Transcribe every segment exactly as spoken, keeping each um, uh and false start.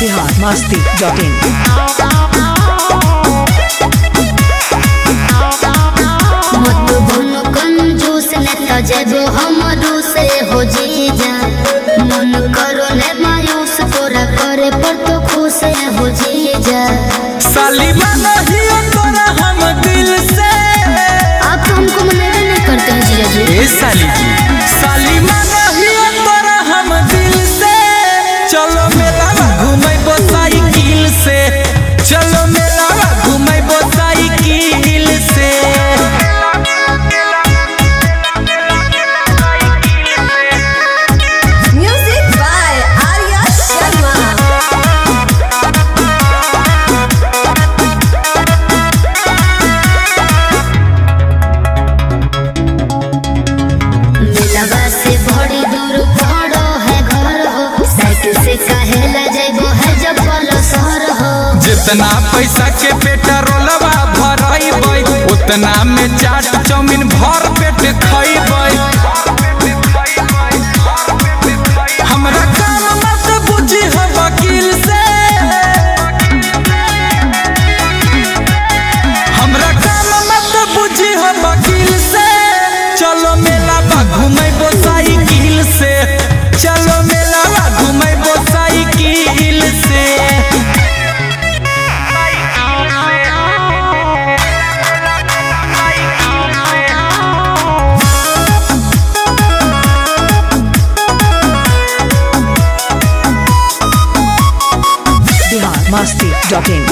Bihar Masti dot इन। मत बनो कंजूस ने तजेबो हमरो से हो जीजा। मन करो ने मायूस तोरा करे पर तो खुश हो जीजा। साली नहीं तोरा हम दिल से। आप तो हमको मना नहीं करते हैं जीजा जी। ए साली जी साली नहीं तोरा हम दिल से। चलो मेला घूमेबो साइकिल से। चलो मेला घूमेबो साइकिल से। Music by Arya Sharma. मिलवा से बड़ी दूर पड़ो है घर हो। साइकिल से कहेला जाइबो है जब बोलो शहर हो। जितना पैसा के पेट्रोलवा भरइबै उतना में चाट चाउमीन भर पेट खइबै। हमरा काम मत बुझी है वकील से। हमरा काम मत बुझी है वकील से। चलो मेला बा घूमेबो साइकिल से। चलो मेला बा घूमेबो साइकिल से। Bihar Masti dot in.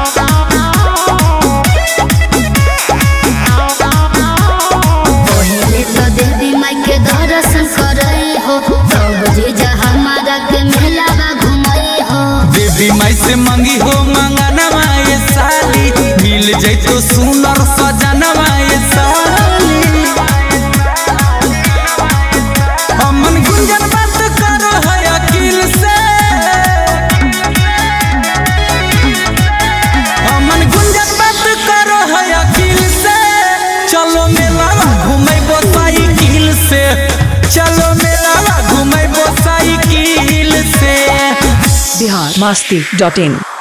पहले तो देवी माई के दर्शन करे हो। तब जीजा हमारा के मेला बा घुमाई हो। देवी माई से मंगी हो मंगनवा ये साली। मिल जैतो सुनर सजनवा ये साली। अमन गुंजन बात करो है अकील से। अमन गुंजन बात करो है अकील से। चलो मेला घूमेबो साइकिल से। चलो मेला घूमेबो साइकिल से। बिहार मस्ती डॉट इन।